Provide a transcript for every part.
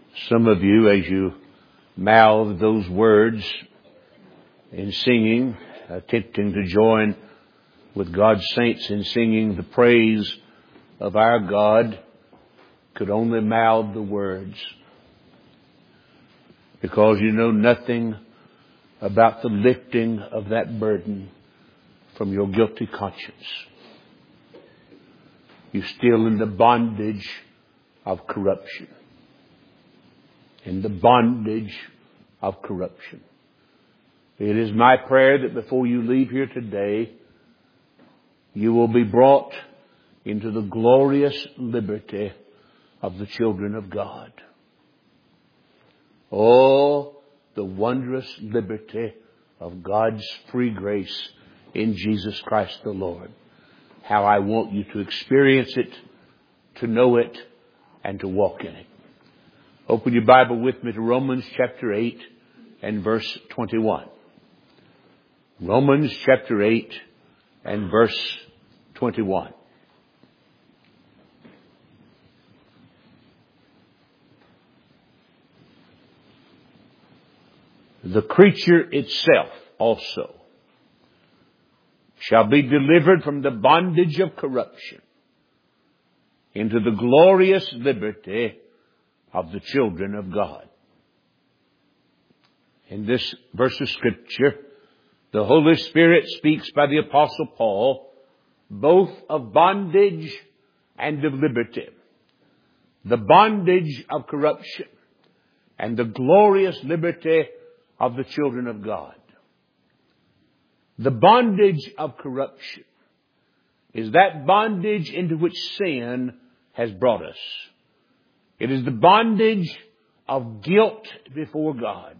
Some of you, as you mouth those words in singing, attempting to join with God's saints in singing the praise of our God, could only mouth the words, because you know nothing about the lifting of that burden from your guilty conscience. You're still in the bondage of corruption. In the bondage of corruption. It is my prayer that before you leave here today, you will be brought into the glorious liberty of the children of God. Oh, the wondrous liberty of God's free grace in Jesus Christ the Lord. How I want you to experience it, to know it, and to walk in it. Open your Bible with me to Romans chapter 8 and verse 21. Romans chapter 8 and verse 21. The creature itself also shall be delivered from the bondage of corruption into the glorious liberty of the children of God. In this verse of Scripture, the Holy Spirit speaks by the Apostle Paul both of bondage and of liberty. The bondage of corruption and the glorious liberty of the children of God. The bondage of corruption is that bondage into which sin has brought us. It is the bondage of guilt before God.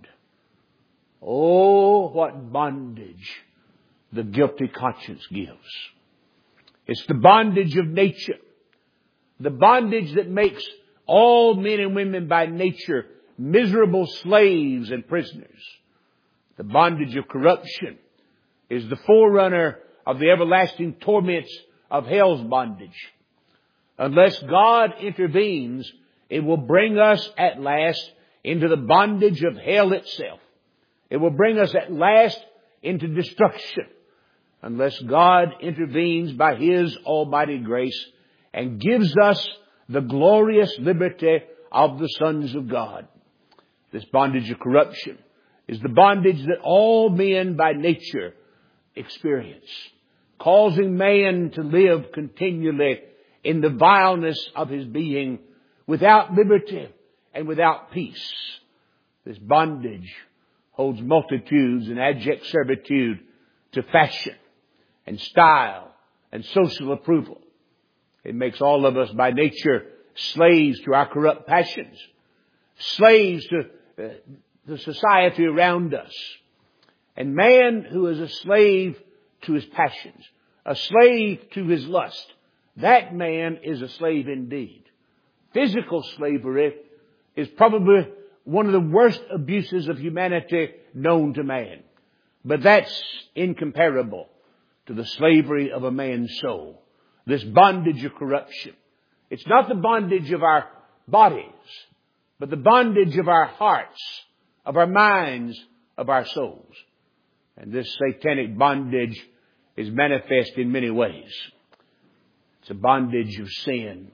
Oh, what bondage the guilty conscience gives. It's the bondage of nature. The bondage that makes all men and women by nature miserable slaves and prisoners. The bondage of corruption is the forerunner of the everlasting torments of hell's bondage. Unless God intervenes, it will bring us at last into the bondage of hell itself. It will bring us at last into destruction, unless God intervenes by His almighty grace and gives us the glorious liberty of the sons of God. This bondage of corruption is the bondage that all men by nature experience, causing man to live continually in the vileness of his being, without liberty and without peace. This bondage holds multitudes in abject servitude to fashion and style and social approval. It makes all of us by nature slaves to our corrupt passions, slaves to the society around us. And man who is a slave to his passions, a slave to his lust, that man is a slave indeed. Physical slavery is probably one of the worst abuses of humanity known to man. But that's incomparable to the slavery of a man's soul. This bondage of corruption. It's not the bondage of our bodies, but the bondage of our hearts, of our minds, of our souls. And this satanic bondage is manifest in many ways. It's a bondage of sin,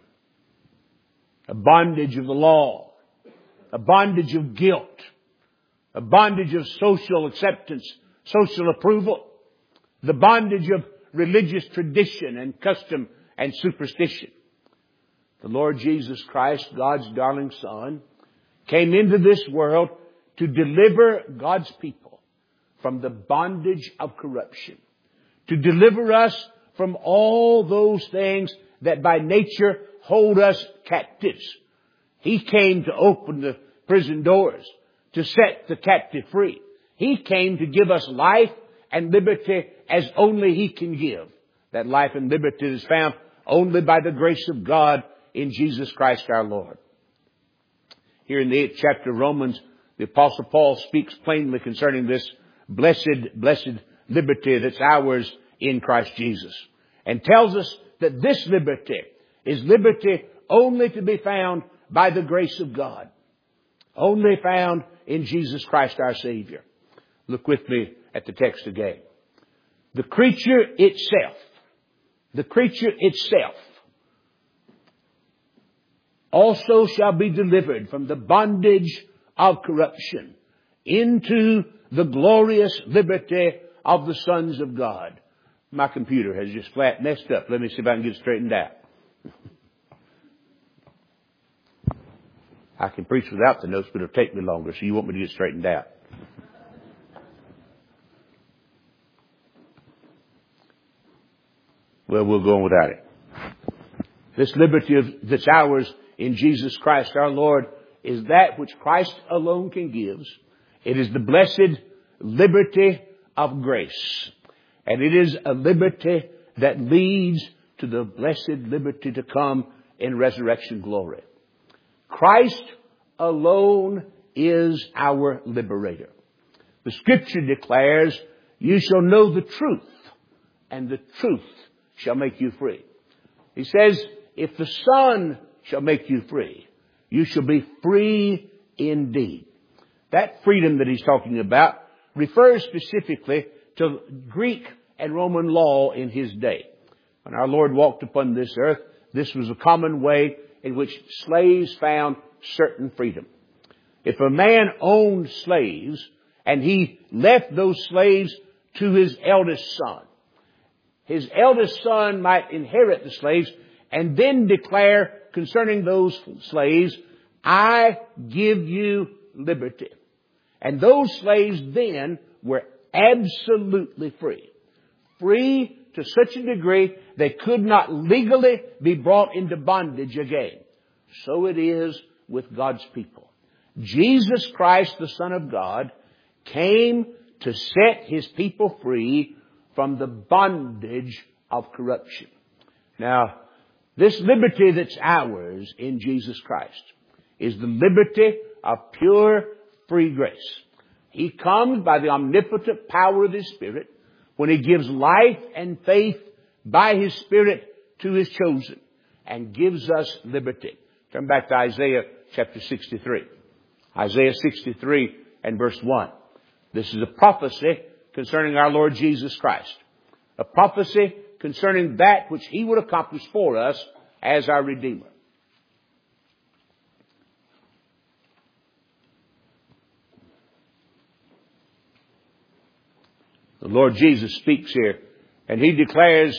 a bondage of the law, a bondage of guilt, a bondage of social acceptance, social approval, the bondage of religious tradition and custom and superstition. The Lord Jesus Christ, God's darling Son, came into this world to deliver God's people from the bondage of corruption, to deliver us from all those things that by nature hold us captives. He came to open the prison doors, to set the captive free. He came to give us life and liberty as only He can give. That life and liberty is found only by the grace of God in Jesus Christ our Lord. Here in the 8th chapter of Romans, the Apostle Paul speaks plainly concerning this blessed liberty that's ours in Christ Jesus, and tells us that this liberty is liberty only to be found by the grace of God. Only found in Jesus Christ our Savior. Look with me at the text again. The creature itself also shall be delivered from the bondage of corruption into the glorious liberty of the sons of God. My computer has just flat messed up. Let me see if I can get it straightened out. I can preach without the notes, but it'll take me longer, so you want me to get straightened out. Well, we'll go on without it. This liberty that's ours in Jesus Christ our Lord is that which Christ alone can give. It is the blessed liberty of grace. And it is a liberty that leads to the blessed liberty to come in resurrection glory. Christ alone is our liberator. The Scripture declares, you shall know the truth, and the truth shall make you free. He says, if the Son shall make you free, you shall be free indeed. That freedom that he's talking about refers specifically to Greek and Roman law in his day. When our Lord walked upon this earth, this was a common way in which slaves found certain freedom. If a man owned slaves and he left those slaves to his eldest son might inherit the slaves and then declare concerning those slaves, I give you liberty. And those slaves then were absolutely free. Free to such a degree they could not legally be brought into bondage again. So it is with God's people. Jesus Christ, the Son of God, came to set His people free from the bondage of corruption. Now, this liberty that's ours in Jesus Christ is the liberty of pure free grace. He comes by the omnipotent power of His Spirit when He gives life and faith by His Spirit to His chosen and gives us liberty. Turn back to Isaiah chapter 63. Isaiah 63 and verse 1. This is a prophecy concerning our Lord Jesus Christ. A prophecy concerning that which He would accomplish for us as our Redeemer. The Lord Jesus speaks here, and He declares,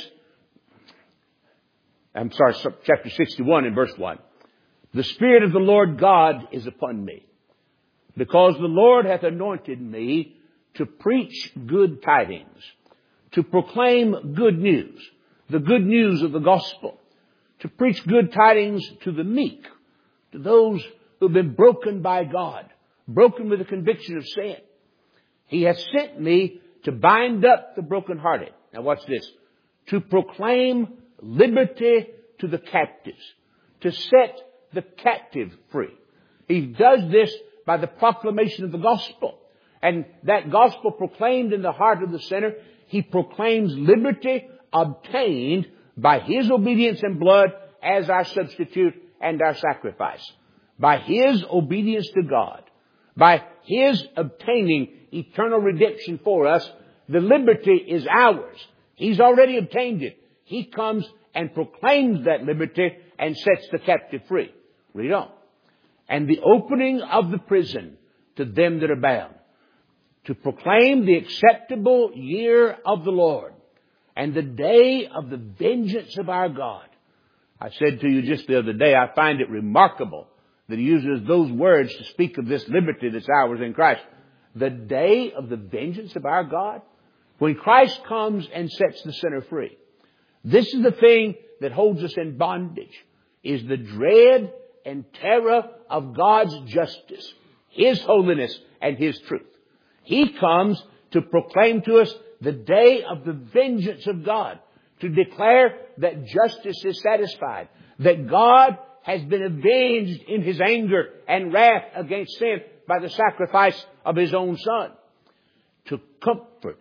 chapter 61 and verse 1. The Spirit of the Lord God is upon me, because the Lord hath anointed me to preach good tidings, to proclaim good news, the good news of the gospel, to preach good tidings to the meek, to those who have been broken by God, broken with the conviction of sin. He hath sent me to bind up the brokenhearted. Now watch this. To proclaim liberty to the captives, to set the captive free. He does this by the proclamation of the gospel. And that gospel proclaimed in the heart of the sinner, He proclaims liberty obtained by His obedience and blood as our substitute and our sacrifice. By His obedience to God, by His obtaining eternal redemption for us, the liberty is ours. He's already obtained it. He comes and proclaims that liberty and sets the captive free. Read on. And the opening of the prison to them that are bound, to proclaim the acceptable year of the Lord and the day of the vengeance of our God. I said to you just the other day, I find it remarkable that He uses those words to speak of this liberty that's ours in Christ. The day of the vengeance of our God. When Christ comes and sets the sinner free. This is the thing that holds us in bondage, is the dread and terror of God's justice, His holiness and His truth. He comes to proclaim to us the day of the vengeance of God, to declare that justice is satisfied, that God has been avenged in His anger and wrath against sin by the sacrifice of His own Son, to comfort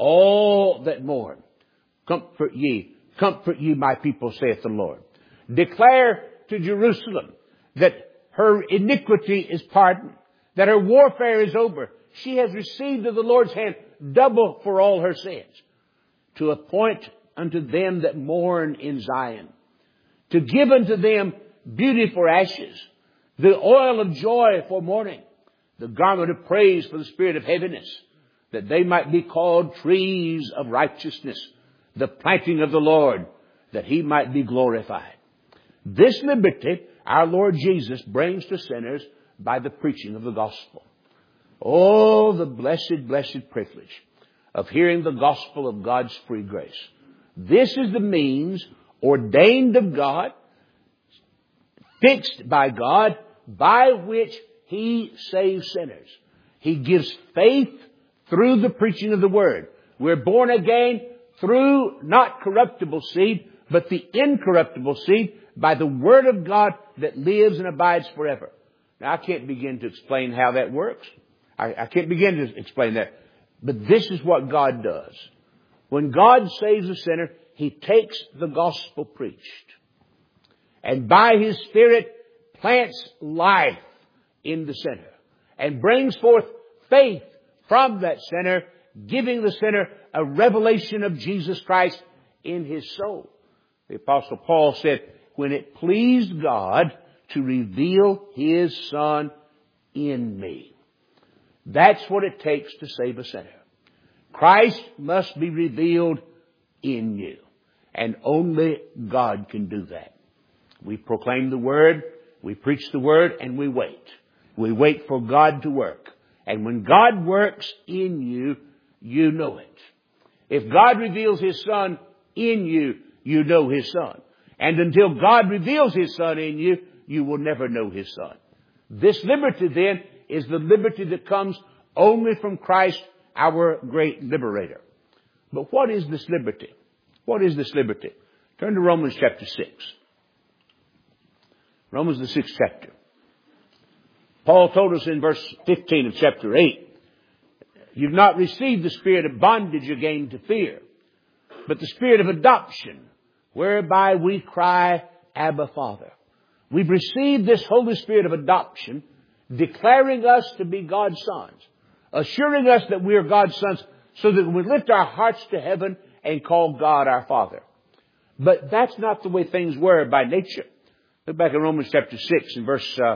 all that mourn. Comfort ye, my people, saith the Lord. Declare to Jerusalem that her iniquity is pardoned, that her warfare is over. She has received of the Lord's hand double for all her sins. To appoint unto them that mourn in Zion, to give unto them beauty for ashes, the oil of joy for mourning, the garment of praise for the spirit of heaviness, that they might be called trees of righteousness, the planting of the Lord, that He might be glorified. This liberty our Lord Jesus brings to sinners by the preaching of the gospel. Oh, the blessed, blessed privilege of hearing the gospel of God's free grace. This is the means ordained of God, fixed by God, by which He saves sinners. He gives faith through the preaching of the Word. We're born again through not corruptible seed, but the incorruptible seed by the Word of God that lives and abides forever. Now, I can't begin to explain how that works. I can't begin to explain that. But this is what God does. When God saves a sinner, He takes the gospel preached, and by His Spirit plants life in the sinner and brings forth faith from that sinner, giving the sinner a revelation of Jesus Christ in his soul. The Apostle Paul said, when it pleased God to reveal His Son in me. That's what it takes to save a sinner. Christ must be revealed in you. And only God can do that. We proclaim the Word, we preach the Word, and we wait. We wait for God to work. And when God works in you, you know it. If God reveals His Son in you, you know His Son. And until God reveals His Son in you, you will never know His Son. This liberty then is the liberty that comes only from Christ, our great liberator. But what is this liberty? What is this liberty? Turn to Romans chapter 6. Romans the 6th chapter. Paul told us in verse 15 of chapter 8, you've not received the spirit of bondage again to fear, but the spirit of adoption, whereby we cry, Abba, Father. We've received this Holy Spirit of adoption, declaring us to be God's sons, assuring us that we are God's sons, so that we lift our hearts to heaven and call God our Father. But that's not the way things were by nature. Look back in Romans chapter 6 and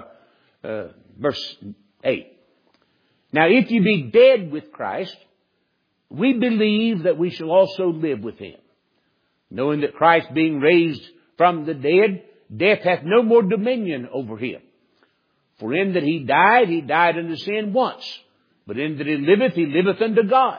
verse 8. Now, if you be dead with Christ, we believe that we shall also live with Him, knowing that Christ being raised from the dead, death hath no more dominion over Him. For in that He died unto sin once, but in that He liveth unto God.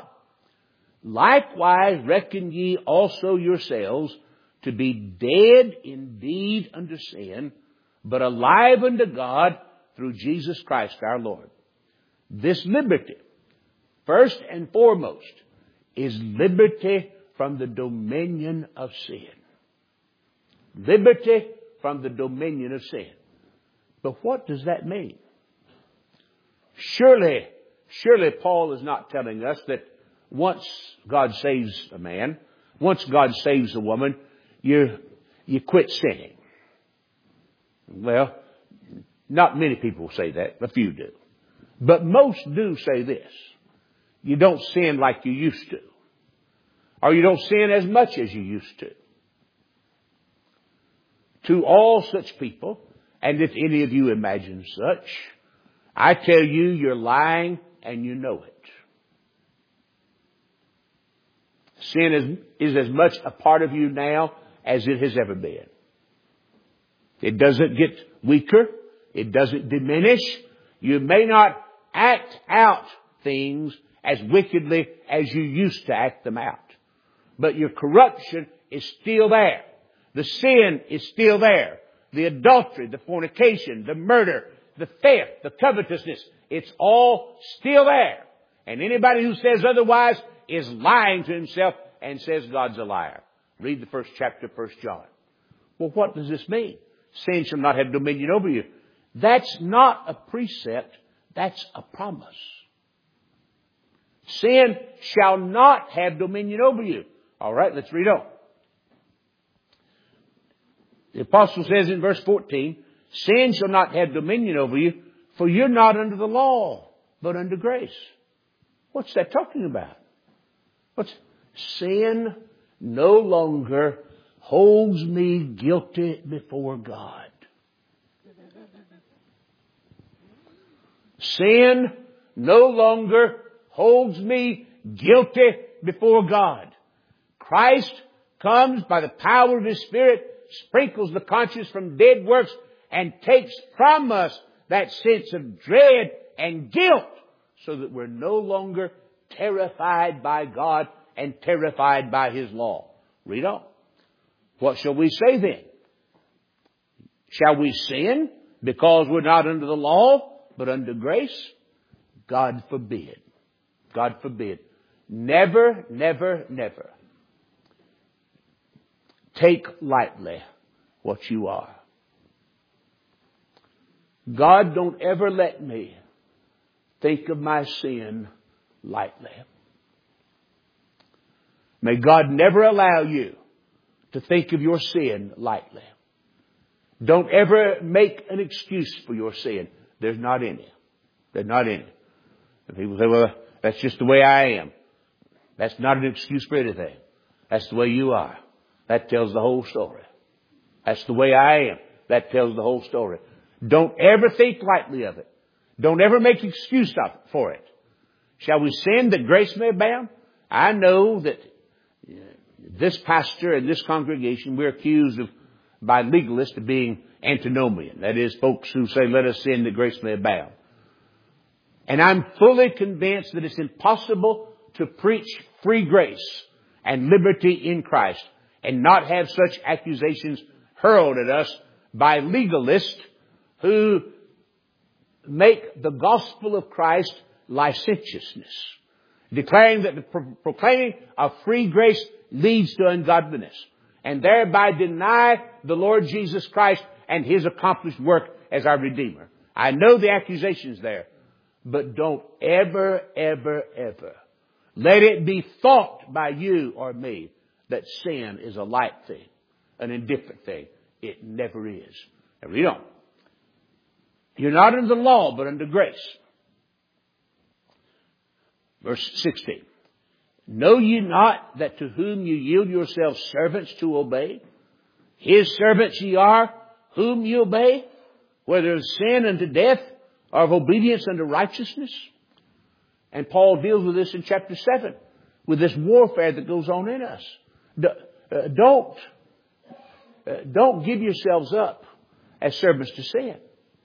Likewise reckon ye also yourselves to be dead indeed unto sin, but alive unto God through Jesus Christ our Lord. This liberty, first and foremost, is liberty from the dominion of sin. Liberty from the dominion of sin. But what does that mean? Surely Paul is not telling us that once God saves a man, once God saves a woman, you quit sinning. Well, not many people say that, a few do. But most do say this. You don't sin like you used to. Or you don't sin as much as you used to. To all such people, and if any of you imagine such, I tell you, you're lying and you know it. Sin is as much a part of you now as it has ever been. It doesn't get weaker. It doesn't diminish. You may not act out things as wickedly as you used to act them out. But your corruption is still there. The sin is still there. The adultery, the fornication, the murder, the theft, the covetousness, it's all still there. And anybody who says otherwise is lying to himself and says God's a liar. Read the first chapter of 1 John. Well, what does this mean? Sin shall not have dominion over you. That's not a precept. That's a promise. Sin shall not have dominion over you. All right, let's read on. The apostle says in verse 14, sin shall not have dominion over you, For you're not under the law, but under grace. What's that talking about? Sin no longer holds me guilty before God. Sin no longer holds me guilty before God. Christ comes by the power of His Spirit, sprinkles the conscience from dead works, and takes from us that sense of dread and guilt so that we're no longer terrified by God and terrified by His law. Read on. What shall we say then? Shall we sin because we're not under the law, but under grace? God forbid. God forbid. Never, never, never take lightly what you are. God, don't ever let me think of my sin lightly. May God never allow you to think of your sin lightly. Don't ever make an excuse for your sin. There's not any. There's not any. And people say, well, that's just the way I am. That's not an excuse for anything. That's the way you are. That tells the whole story. That's the way I am. That tells the whole story. Don't ever think lightly of it. Don't ever make excuse for it. Shall we sin that grace may abound? I know that this pastor and this congregation, we're accused of, by legalists, of being antinomian. That is, folks who say, let us sin that grace may abound. And I'm fully convinced that it's impossible to preach free grace and liberty in Christ and not have such accusations hurled at us by legalists who make the gospel of Christ licentiousness, declaring that the proclaiming of free grace leads to ungodliness, and thereby deny the Lord Jesus Christ and His accomplished work as our Redeemer. I know the accusations there, but don't ever, ever, ever let it be thought by you or me that sin is a light thing, an indifferent thing. It never is. Now read on. You're not under the law, but under grace. Verse 16. Know ye not that to whom you yield yourselves servants to obey, His servants ye are, whom ye obey, whether of sin unto death or of obedience unto righteousness? And Paul deals with this in chapter 7, with this warfare that goes on in us. Don't give yourselves up as servants to sin.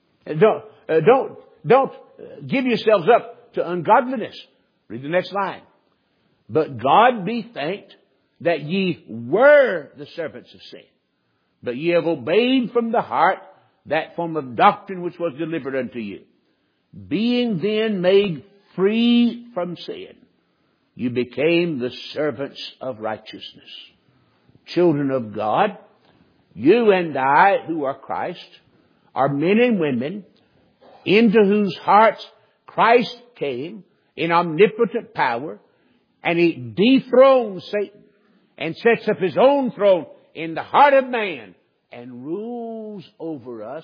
Don't give yourselves up to ungodliness. Read the next line. But God be thanked that ye were the servants of sin, but ye have obeyed from the heart that form of doctrine which was delivered unto you. Being then made free from sin, you became the servants of righteousness. Children of God, you and I who are Christ are men and women into whose hearts Christ came in omnipotent power, and He dethrones Satan and sets up His own throne in the heart of man and rules over us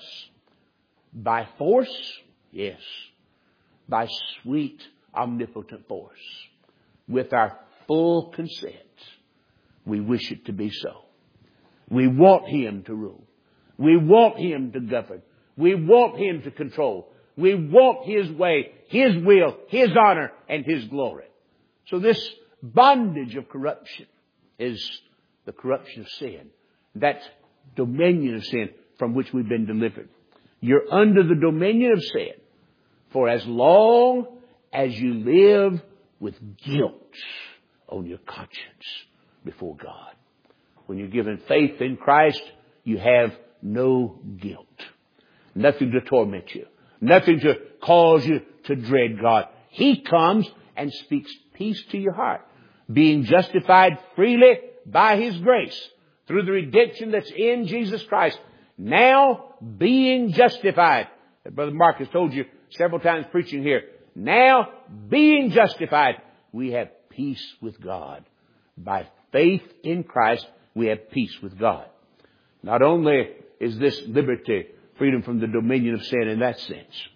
by force, yes, by sweet omnipotent force. With our full consent, we wish it to be so. We want Him to rule. We want Him to govern. We want Him to control. We want His way, His will, His honor, and His glory. So this bondage of corruption is the corruption of sin. That dominion of sin from which we've been delivered. You're under the dominion of sin for as long as you live with guilt on your conscience before God. When you're given faith in Christ, you have no guilt. Nothing to torment you. Nothing to cause you to dread God. He comes and speaks peace to your heart. Being justified freely by His grace through the redemption that's in Jesus Christ. Now being justified. Brother Mark has told you several times preaching here. Now being justified, we have peace with God. By faith in Christ, we have peace with God. Not only is this liberty, freedom from the dominion of sin in that sense,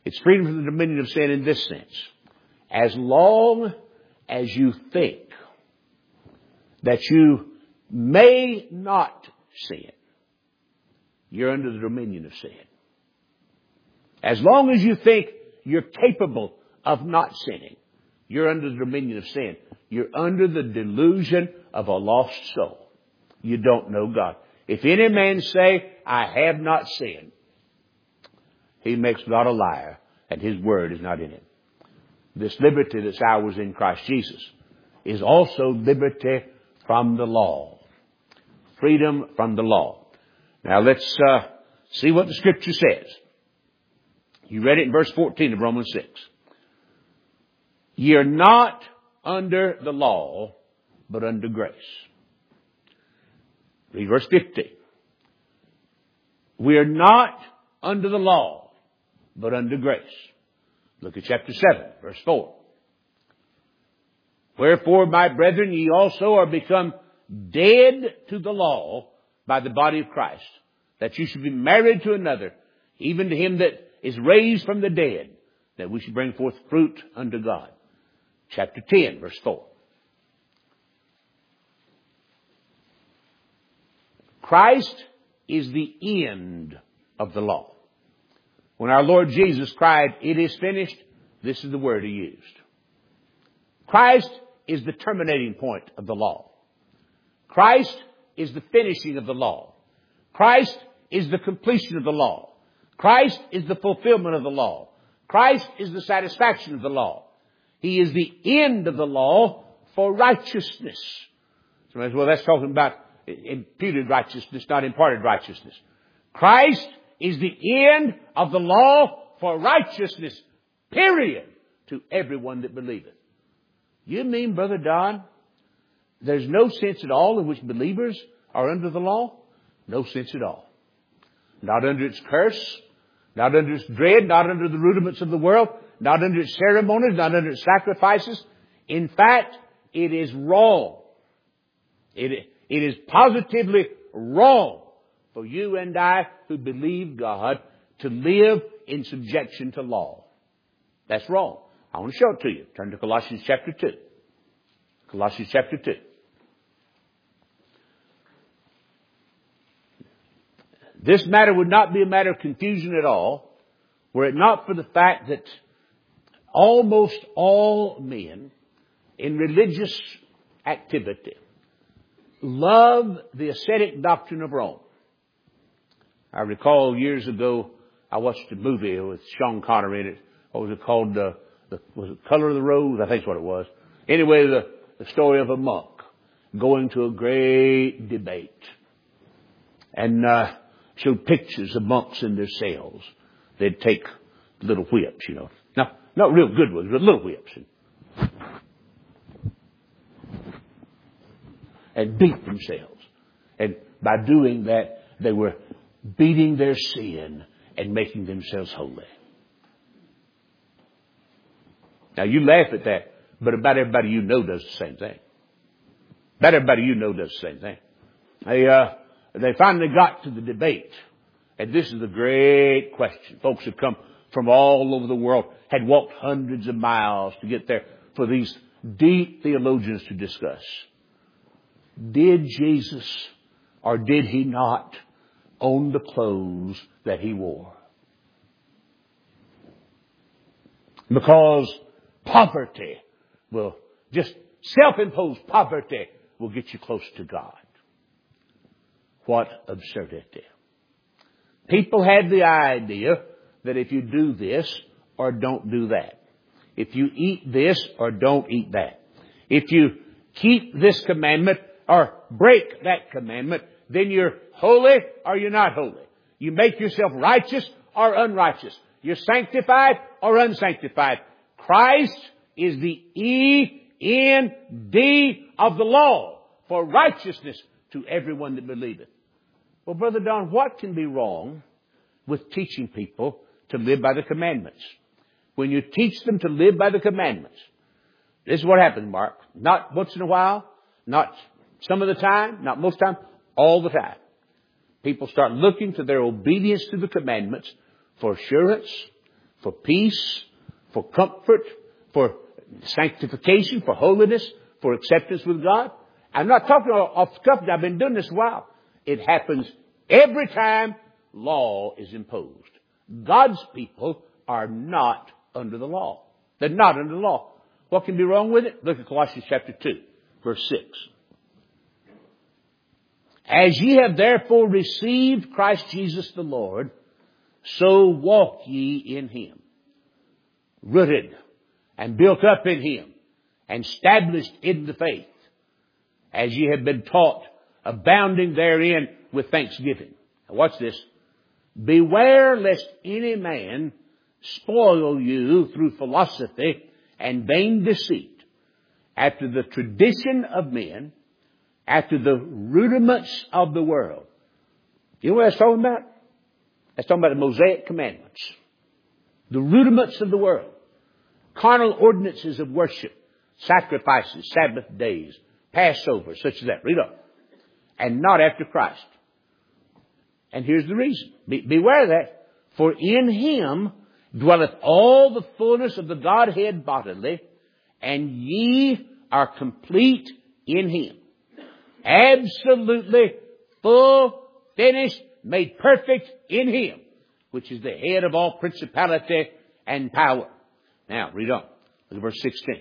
It's freedom from the dominion of sin in this sense. As long as you think that you may not sin, you're under the dominion of sin. As long as you think you're capable of not sinning, you're under the dominion of sin. You're under the delusion of a lost soul. You don't know God. If any man say, I have not sinned, he makes God a liar, and his word is not in him. This liberty that's ours in Christ Jesus is also liberty from the law. Freedom from the law. Now let's see what the Scripture says. You read it in verse 14 of Romans 6. You're not under the law, but under grace. Read verse 15. We are not under the law, but under grace. Look at chapter 7, verse 4. Wherefore, my brethren, ye also are become dead to the law by the body of Christ, that you should be married to another, even to him that is raised from the dead, that we should bring forth fruit unto God. Chapter 10, verse 4. Christ is the end of the law. When our Lord Jesus cried, it is finished, this is the word he used. Christ is the terminating point of the law. Christ is the finishing of the law. Christ is the completion of the law. Christ is the fulfillment of the law. Christ is the satisfaction of the law. He is the end of the law for righteousness. Somebody says, well, that's talking about imputed righteousness, not imparted righteousness. Christ is the end of the law for righteousness, period, to everyone that believeth. You mean, Brother Don, there's no sense at all in which believers are under the law? No sense at all. Not under its curse, not under its dread, not under the rudiments of the world, not under its ceremonies, not under its sacrifices. In fact, it is wrong. It is positively wrong for you and I who believe God to live in subjection to law. That's wrong. I want to show it to you. Turn to Colossians chapter 2. Colossians chapter 2. This matter would not be a matter of confusion at all, were it not for the fact that almost all men in religious activity love the ascetic doctrine of Rome. I recall years ago, I watched a movie with Sean Connery in it. What was it called? Was it Color of the Rose? I think that's what it was. Anyway, the story of a monk going to a great debate. And showed pictures of monks in their cells. They'd take little whips, you know. Not real good ones, but little whips. And beat themselves. And by doing that, they were beating their sin and making themselves holy. Now, you laugh at that, but about everybody you know does the same thing. About everybody you know does the same thing. They finally got to the debate. And this is the great question. Folks have come from all over the world, had walked hundreds of miles to get there for these deep theologians to discuss. Did Jesus, or did he not, own the clothes that he wore? Because poverty will, just self-imposed poverty will get you close to God. What absurdity. People had the idea that if you do this or don't do that, if you eat this or don't eat that, if you keep this commandment or break that commandment, then you're holy or you're not holy. You make yourself righteous or unrighteous. You're sanctified or unsanctified. Christ is the E-N-D of the law for righteousness to everyone that believeth. Well, Brother Don, what can be wrong with teaching people to live by the commandments? When you teach them to live by the commandments, this is what happens, Mark. Not once in a while, not some of the time, not most time, all the time. People start looking to their obedience to the commandments for assurance, for peace, for comfort, for sanctification, for holiness, for acceptance with God. I'm not talking off the cuff. I've been doing this a while. It happens every time law is imposed. God's people are not under the law. They're not under the law. What can be wrong with it? Look at Colossians chapter 2, verse 6. As ye have therefore received Christ Jesus the Lord, so walk ye in Him, rooted and built up in Him, and established in the faith, as ye have been taught, abounding therein with thanksgiving. Now watch this. Beware lest any man spoil you through philosophy and vain deceit, after the tradition of men, after the rudiments of the world. You know what that's talking about? That's talking about the Mosaic commandments. The rudiments of the world. Carnal ordinances of worship. Sacrifices, Sabbath days, Passover, such as that. Read on. And not after Christ. And here's the reason. Beware of that. For in Him dwelleth all the fullness of the Godhead bodily, and ye are complete in Him. Absolutely full, finished, made perfect in Him, which is the head of all principality and power. Now, read on. Look at verse 16.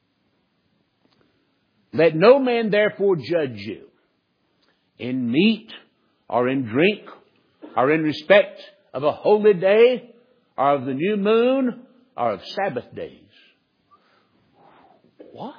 Let no man therefore judge you in meat or in drink or in respect of a holy day or of the new moon or of Sabbath days. What?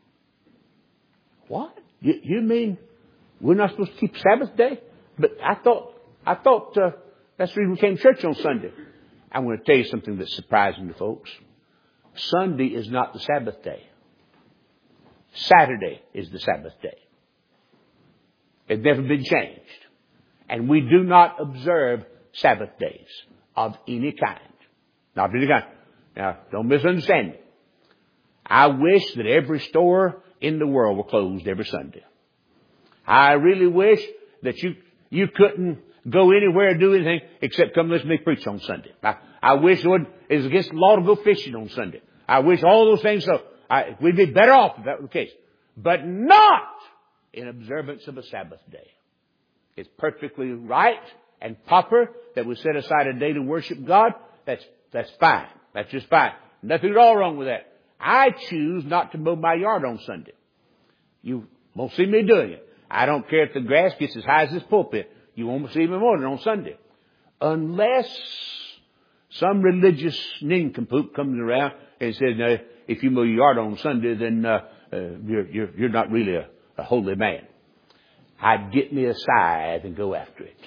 What? You mean we're not supposed to keep Sabbath day? But I thought that's the reason we came to church on Sunday. I'm going to tell you something that's surprising to folks. Sunday is not the Sabbath day. Saturday is the Sabbath day. It's never been changed. And we do not observe Sabbath days of any kind. Not of any kind. Now, don't misunderstand me. I wish that every store in the world were closed every Sunday. I really wish that you couldn't go anywhere or do anything except come listen to me preach on Sunday. I wish it was against the law to go fishing on Sunday. I wish all those things so. We'd be better off if that were the case. But not in observance of a Sabbath day. It's perfectly right and proper that we set aside a day to worship God. That's fine. That's just fine. Nothing at all wrong with that. I choose not to mow my yard on Sunday. You won't see me doing it. I don't care if the grass gets as high as this pulpit. You won't see me mowing it on Sunday. Unless some religious nincompoop comes around and says, no, if you mow your yard on Sunday, then you're not really a holy man. I'd get me a scythe and go after it.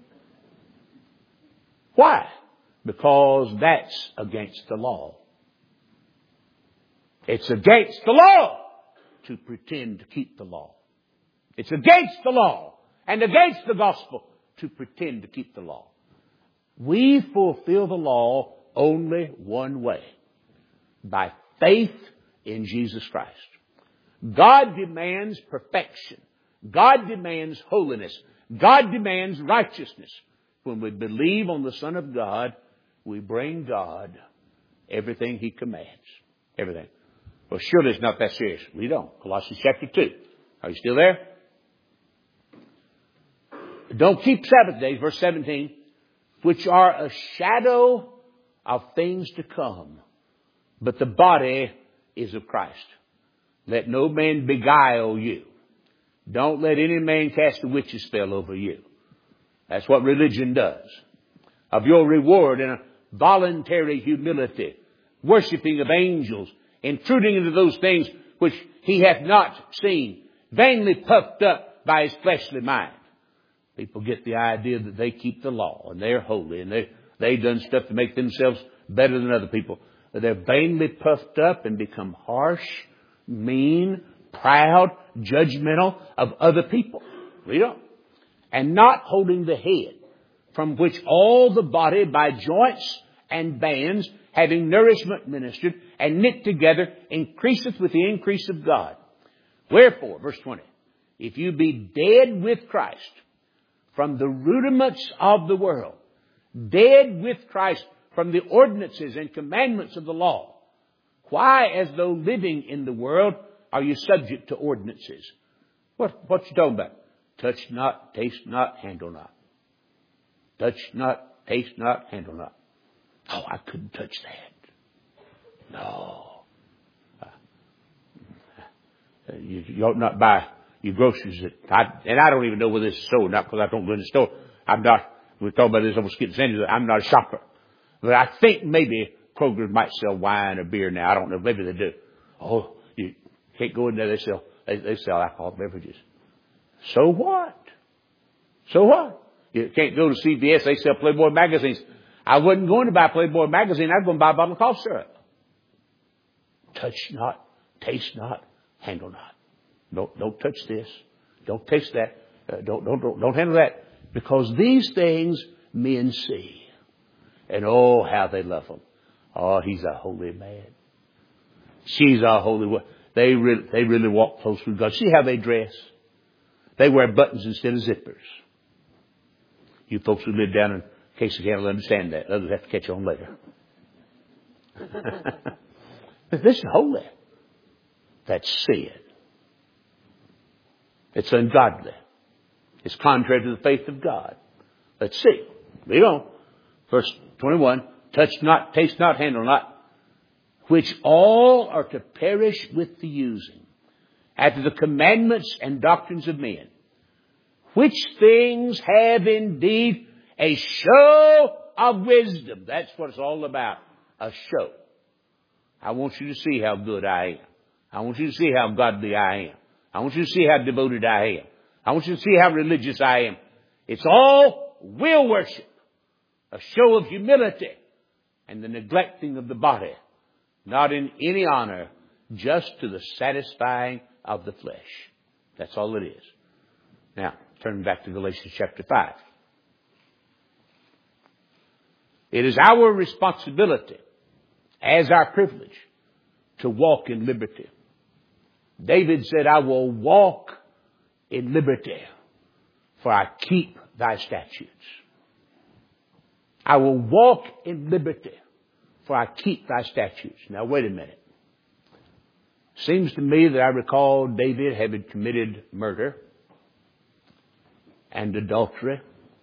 Why? Because that's against the law. It's against the law to pretend to keep the law. It's against the law and against the gospel to pretend to keep the law. We fulfill the law only one way. By faith in Jesus Christ. God demands perfection. God demands holiness. God demands righteousness. When we believe on the Son of God, we bring God everything He commands. Everything. Well, surely it's not that serious. Read on. Colossians chapter 2. Are you still there? Don't keep Sabbath days, verse 17, which are a shadow of things to come. But the body is of Christ. Let no man beguile you. Don't let any man cast a witch's spell over you. That's what religion does. Of your reward in a voluntary humility, worshiping of angels, intruding into those things which he hath not seen, vainly puffed up by his fleshly mind. People get the idea that they keep the law and they're holy and they've done stuff to make themselves better than other people. But they're vainly puffed up and become harsh, mean, proud, judgmental of other people. Read on. And not holding the head, from which all the body by joints and bands, having nourishment ministered and knit together, increaseth with the increase of God. Wherefore, verse 20, if you be dead with Christ from the rudiments of the world, dead with Christ from the ordinances and commandments of the law. Why, as though living in the world, are you subject to ordinances? What you talking about? Touch not, taste not, handle not. Touch not, taste not, handle not. Oh, I couldn't touch that. No. You ought not buy your groceries and I don't even know whether this is so or not because I don't go in the store. We're talking about this almost getting sensitive. I'm not a shopper. But I think maybe Kroger might sell wine or beer now. I don't know. Maybe they do. Oh, you can't go in there. They sell alcoholic beverages. So what? So what? You can't go to CVS. They sell Playboy magazines. I wasn't going to buy Playboy magazine. I was going to buy a bottle of cough syrup. Touch not, taste not, handle not. Don't touch this. Don't taste that. Don't handle that. Because these things men see. And oh, how they love them. Oh, he's a holy man. She's a holy woman. They really walk close with God. See how they dress? They wear buttons instead of zippers. You folks who live down in Casey County will understand that. Others have to catch on later. This is holy. That's sin. It's ungodly. It's contrary to the faith of God. Let's see. Read on. Verse 21. Touch not, taste not, handle not. Which all are to perish with the using, after the commandments and doctrines of men. Which things have indeed a show of wisdom. That's what it's all about. A show. I want you to see how good I am. I want you to see how godly I am. I want you to see how devoted I am. I want you to see how religious I am. It's all will worship. A show of humility and the neglecting of the body. Not in any honor, just to the satisfying of the flesh. That's all it is. Now, turn back to Galatians chapter 5. It is our responsibility, as our privilege, to walk in liberty. David said, I will walk in liberty, for I keep thy statutes. I will walk in liberty, for I keep thy statutes. Now, wait a minute. Seems to me that I recall David having committed murder and adultery.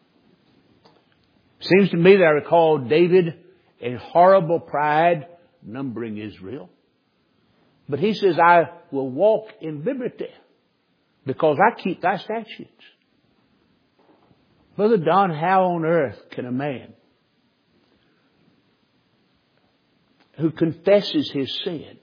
Seems to me that I recall David in horrible pride numbering Israel. But he says, I will walk in liberty because I keep thy statutes. Brother Don, how on earth can a man who confesses his sin,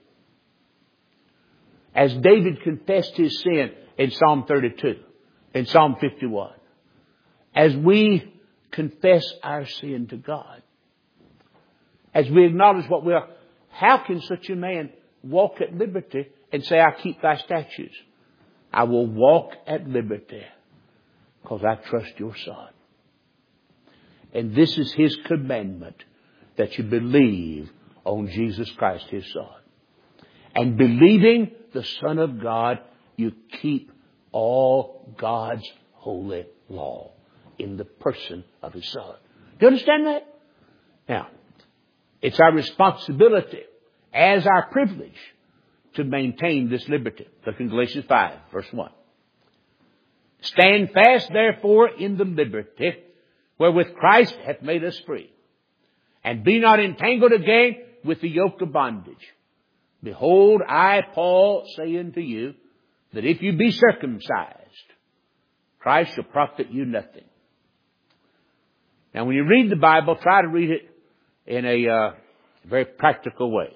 as David confessed his sin in Psalm 32, in Psalm 51, as we confess our sin to God, as we acknowledge what we are, how can such a man walk at liberty and say, I keep thy statutes? I will walk at liberty because I trust your Son. And this is his commandment, that you believe on Jesus Christ, his Son. And believing the Son of God, you keep all God's holy law in the person of his Son. Do you understand that? Now, it's our responsibility, as our privilege, to maintain this liberty. Look in Galatians 5, verse 1. Stand fast, therefore, in the liberty wherewith Christ hath made us free. And be not entangled again with the yoke of bondage. Behold, I, Paul, say unto you, that if you be circumcised, Christ shall profit you nothing. Now, when you read the Bible, try to read it in a very practical way.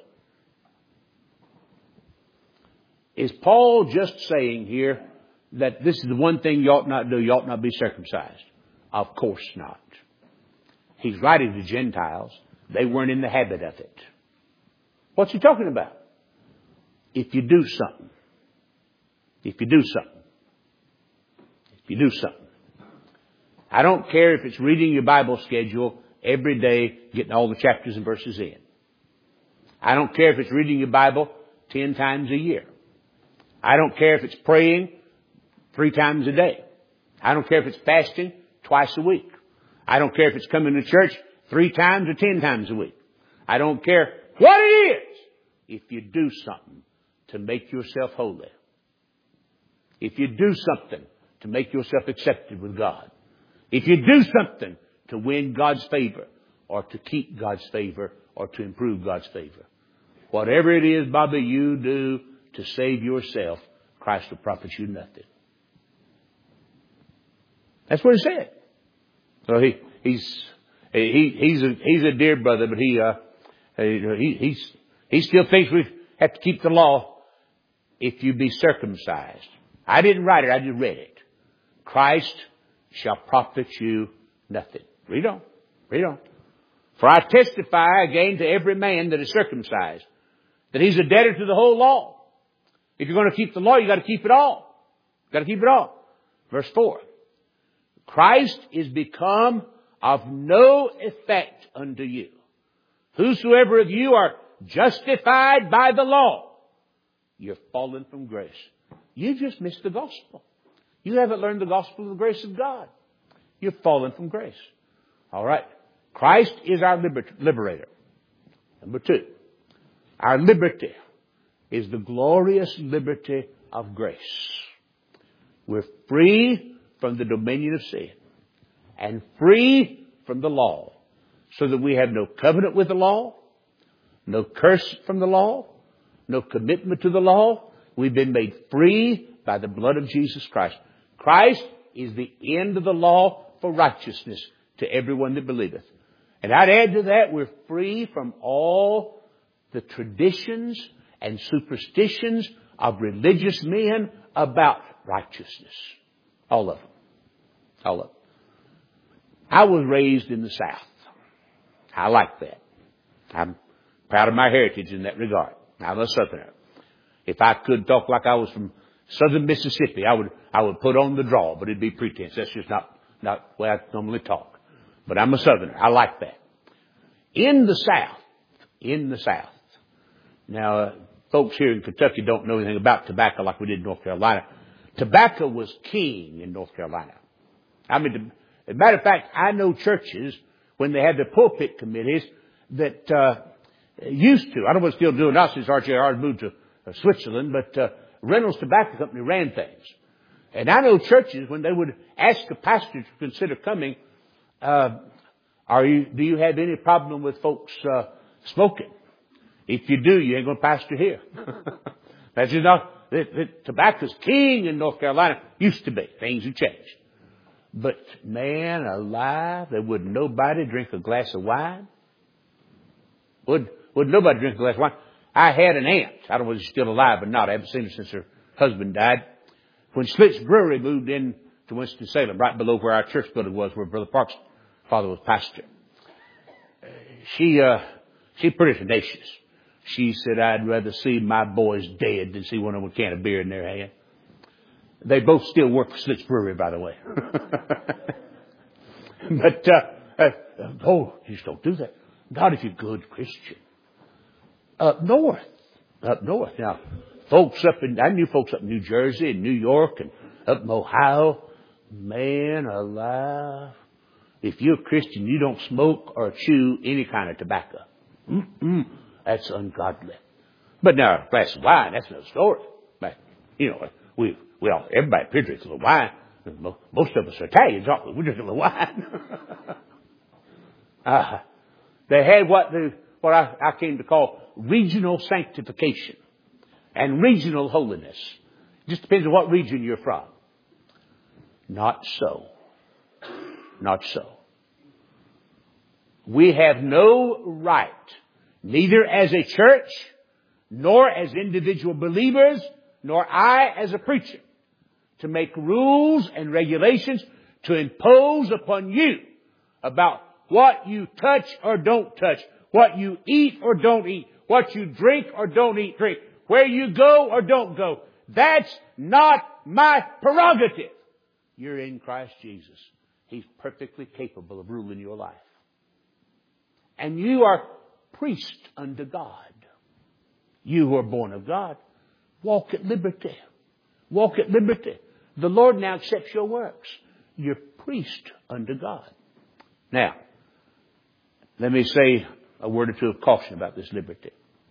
Is Paul just saying here that this is the one thing you ought not do? You ought not be circumcised? Of course not. He's writing to Gentiles. They weren't in the habit of it. What's he talking about? If you do something. If you do something. If you do something. I don't care if it's reading your Bible schedule every day, getting all the chapters and verses in. I don't care if it's reading your Bible 10 times a year. I don't care if it's praying 3 times a day. I don't care if it's fasting twice a week. I don't care if it's coming to church 3 times or 10 times a week. I don't care what it is. If you do something to make yourself holy. If you do something to make yourself accepted with God. If you do something to win God's favor or to keep God's favor or to improve God's favor. Whatever it is, Bobby, you do to save yourself, Christ will profit you nothing. That's what he said. So he's a dear brother, but he still thinks we have to keep the law if you be circumcised. I didn't write it, I just read it. Christ shall profit you nothing. Read on. Read on. For I testify again to every man that is circumcised, that he's a debtor to the whole law. If you're going to keep the law, you got to keep it all. You got to keep it all. Verse 4. Christ is become of no effect unto you. Whosoever of you are justified by the law, you're fallen from grace. You just missed the gospel. You haven't learned the gospel of the grace of God. You're fallen from grace. All right. Christ is our liberator. Number 2. Our liberty is the glorious liberty of grace. We're free from the dominion of sin and free from the law, so that we have no covenant with the law, no curse from the law, no commitment to the law. We've been made free by the blood of Jesus Christ. Christ is the end of the law for righteousness to everyone that believeth. And I'd add to that, we're free from all the traditions and superstitions of religious men about righteousness. All of them. All of them. I was raised in the South. I like that. I'm proud of my heritage in that regard. I'm a Southerner. If I could talk like I was from Southern Mississippi, I would put on the drawl, but it'd be pretense. That's just not the way I normally talk. But I'm a Southerner. I like that. In the South. Now, folks here in Kentucky don't know anything about tobacco like we did in North Carolina. Tobacco was king in North Carolina. I mean, as a matter of fact, I know churches, when they had their pulpit committees, that used to, I don't know what's still doing now since RJR moved to Switzerland, but Reynolds Tobacco Company ran things. And I know churches, when they would ask a pastor to consider coming, do you have any problem with folks smoking? If you do, you ain't going to pastor here. That's just not, tobacco's king in North Carolina. Used to be. Things have changed. But man alive, there would nobody drink a glass of wine. Would nobody drink a glass of wine? I had an aunt. I don't know if she's still alive or not. I haven't seen her since her husband died. When Schlitz Brewery moved in to Winston-Salem, right below where our church building was, where Brother Parks' father was pastor, she pretty tenacious. She said, I'd rather see my boys dead than see one of them with a can of beer in their hand. They both still work for Schlitz Brewery, by the way. But, you just don't do that. Not if you're a good Christian. Up north. Now, I knew folks up in New Jersey and New York and up in Ohio. Man alive. If you're a Christian, you don't smoke or chew any kind of tobacco. That's ungodly. But now, a glass of wine, that's another story. But, everybody drinks a little wine. Most of us are Italians, aren't we? We drink a little wine. They had what I came to call regional sanctification and regional holiness. It just depends on what region you're from. Not so. Not so. We have no right, neither as a church, nor as individual believers, nor I as a preacher, to make rules and regulations to impose upon you about what you touch or don't touch, what you eat or don't eat, what you drink or don't drink, where you go or don't go. That's not my prerogative. You're in Christ Jesus. He's perfectly capable of ruling your life. And you are priest unto God. You who are born of God, walk at liberty. Walk at liberty. The Lord now accepts your works. You're priest unto God. Now, Let me say a word or two of caution about this liberty.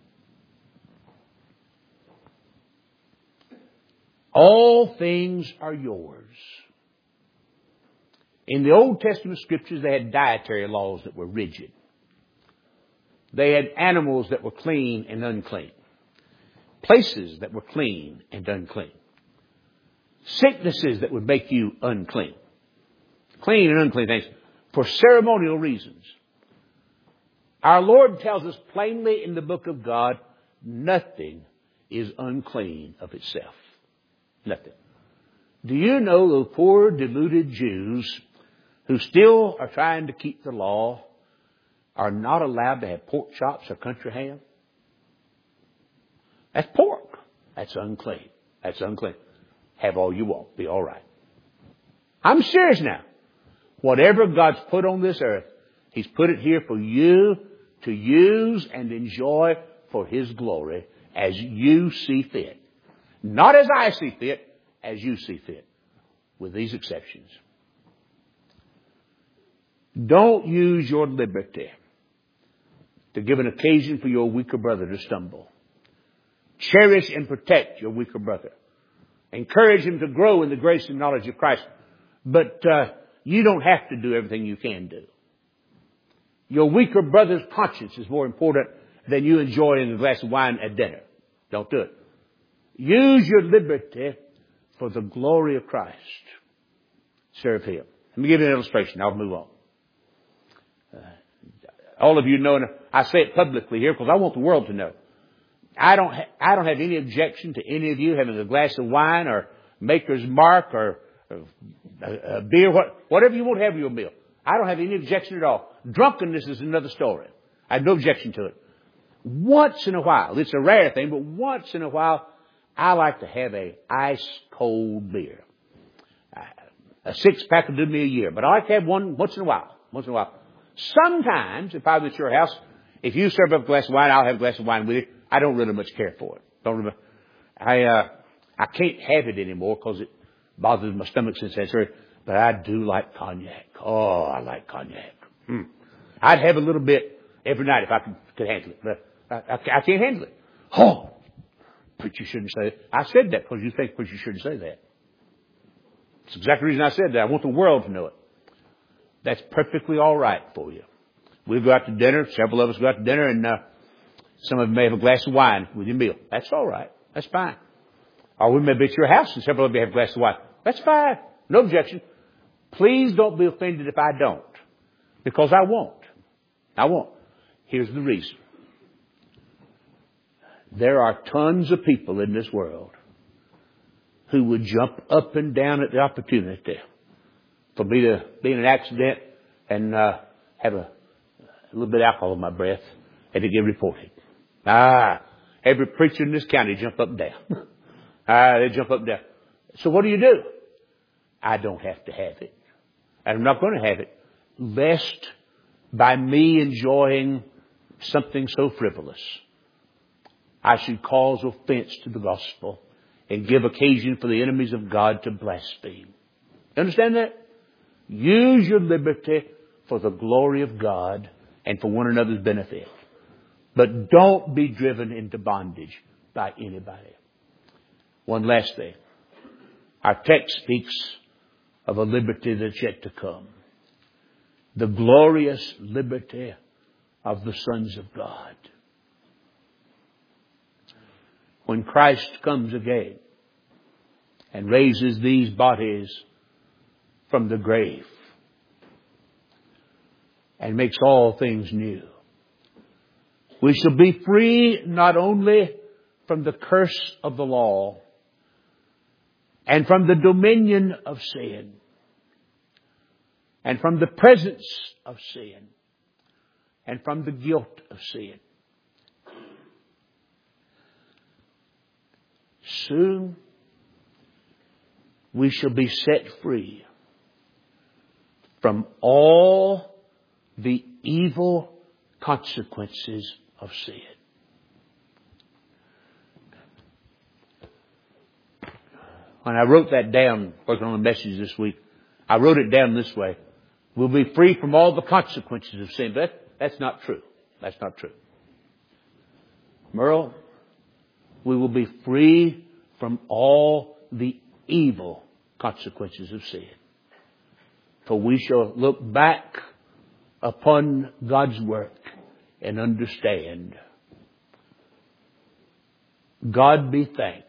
All things are yours. In the Old Testament scriptures, they had dietary laws that were rigid. They had animals that were clean and unclean. Places that were clean and unclean. Sicknesses that would make you unclean. Clean and unclean things for ceremonial reasons. Our Lord tells us plainly in the book of God, nothing is unclean of itself. Nothing. Do you know those poor, deluded Jews who still are trying to keep the law are not allowed to have pork chops or country ham? That's pork. That's unclean. That's unclean. Have all you want. Be all right. I'm serious now. Whatever God's put on this earth, He's put it here for you to use and enjoy for His glory as you see fit. Not as I see fit, as you see fit. With these exceptions. Don't use your liberty to give an occasion for your weaker brother to stumble. Cherish and protect your weaker brother. Encourage him to grow in the grace and knowledge of Christ. But you don't have to do everything you can do. Your weaker brother's conscience is more important than you enjoying a glass of wine at dinner. Don't do it. Use your liberty for the glory of Christ. Serve Him. Let me give you an illustration. I'll move on. All of you know, and I say it publicly here because I want the world to know. I don't have any objection to any of you having a glass of wine or Maker's Mark or a beer, whatever you want to have your meal. I don't have any objection at all. Drunkenness is another story. I have no objection to it. Once in a while, it's a rare thing, but once in a while, I like to have a ice cold beer. A 6-pack will do me a year, but I like to have one once in a while. Once in a while. Sometimes, if I was at your house, if you serve up a glass of wine, I'll have a glass of wine with you. I don't really much care for it. I can't have it anymore because it bothers my stomach since that's right. But I do like cognac. Oh, I like cognac. I'd have a little bit every night if I could handle it. But I can't handle it. Oh, preacher shouldn't say that. I said that because you think preacher shouldn't say that. It's exactly the reason I said that. I want the world to know it. That's perfectly all right for you. We'll go out to dinner. Several of us go out to dinner, and some of you may have a glass of wine with your meal. That's all right. That's fine. Or we may be at your house, and several of you have a glass of wine. That's fine. No objection. Please don't be offended if I don't. Because I won't. I won't. Here's the reason. There are tons of people in this world who would jump up and down at the opportunity for me to be in an accident and have a little bit of alcohol in my breath and to get reported. Every preacher in this county jump up and down. They jump up and down. So what do? I don't have to have it. And I'm not going to have it, lest by me enjoying something so frivolous, I should cause offense to the gospel and give occasion for the enemies of God to blaspheme. You understand that? Use your liberty for the glory of God and for one another's benefit. But don't be driven into bondage by anybody. One last thing. Our text speaks of a liberty that's yet to come. The glorious liberty of the sons of God. When Christ comes again and raises these bodies from the grave and makes all things new, we shall be free not only from the curse of the law and from the dominion of sin and from the presence of sin and from the guilt of sin. Soon we shall be set free from all the evil consequences of sin. When I wrote that down, working on the message this week, I wrote it down this way. We'll be free from all the consequences of sin. But That's not true. That's not true. Merle, we will be free from all the evil consequences of sin. For we shall look back upon God's work and understand. God be thanked.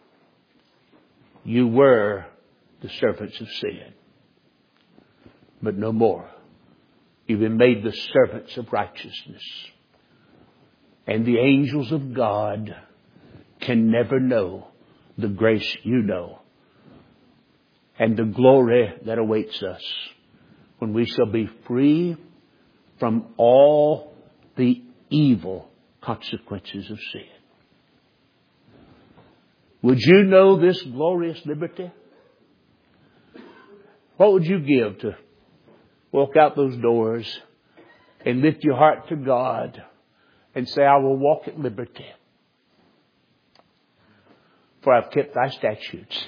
You were the servants of sin, but no more. You've been made the servants of righteousness. And the angels of God can never know the grace you know and the glory that awaits us when we shall be free from all the evil consequences of sin. Would you know this glorious liberty? What would you give to walk out those doors and lift your heart to God and say, I will walk at liberty, for I've kept thy statutes.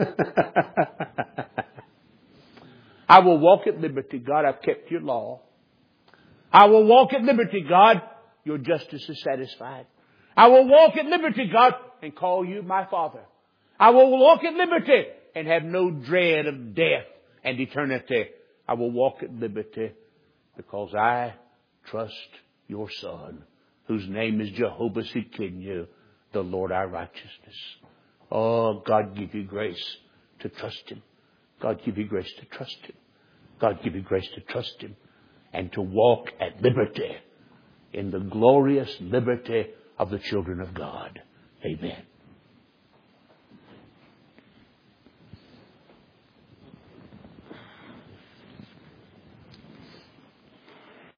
I will walk at liberty, God, I've kept your law. I will walk at liberty, God, your justice is satisfied. I will walk at liberty, God, and call you my Father. I will walk at liberty and have no dread of death and eternity. I will walk at liberty because I trust your Son, whose name is Jehovah Tsidkenu, the Lord our righteousness. Oh, God give you grace to trust Him. God give you grace to trust Him. God give you grace to trust Him and to walk at liberty in the glorious liberty of the children of God. Amen.